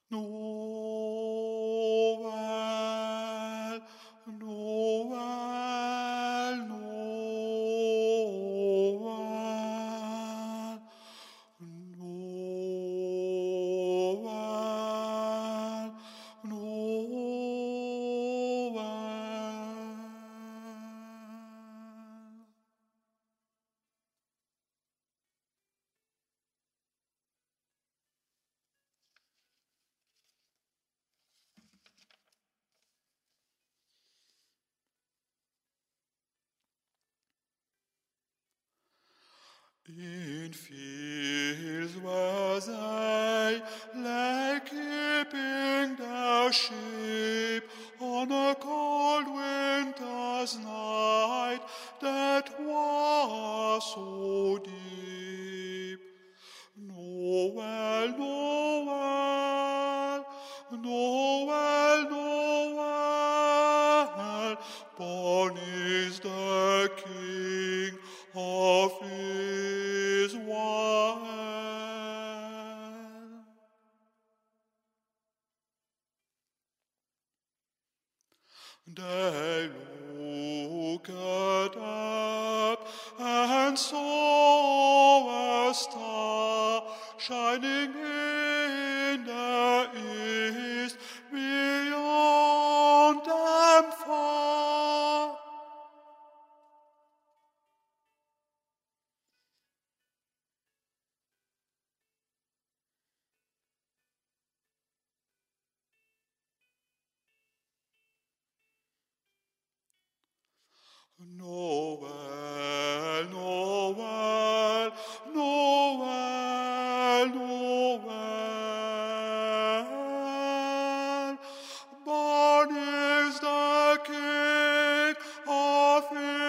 Noel, Noel, Noel, Noel, Noel. In fields where they lay keeping their sheep on a cold winter's night that was so deep. Noel, Noel, Noel, Noel, born is the King of Israel. They looked up and saw a star shining in the east beyond them far. Noel, Noel, Noel, Noel, born is the King of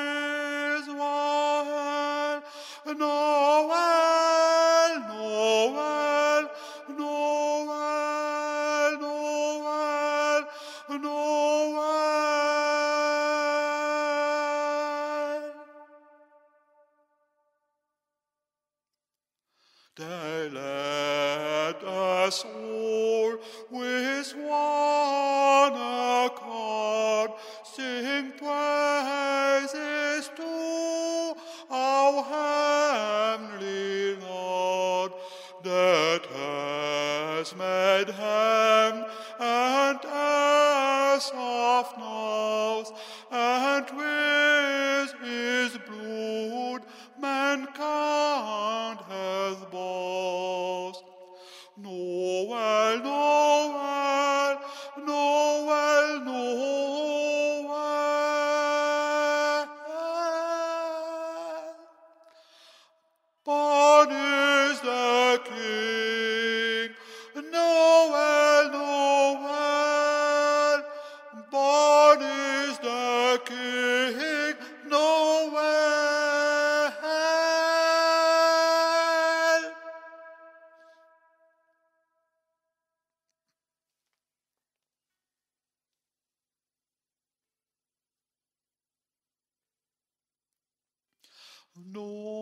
Israel. Noel, Noel, Noel, Noel, Noel. They led us all with one accord, sing praises to our heavenly Lord, that has made heaven and earth of knows, and with his blood mankind hath bought. Noel, Noel, Noel, Noel, born is the King. Noel, Noel, born is the King. Noel. Noel.